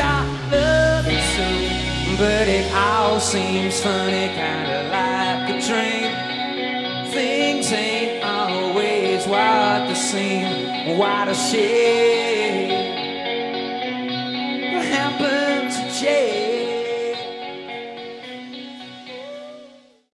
stop loving soon, but it all seems funny, kinda like a dream. Things ain't always what they seem. What a shame. What happened to Jay?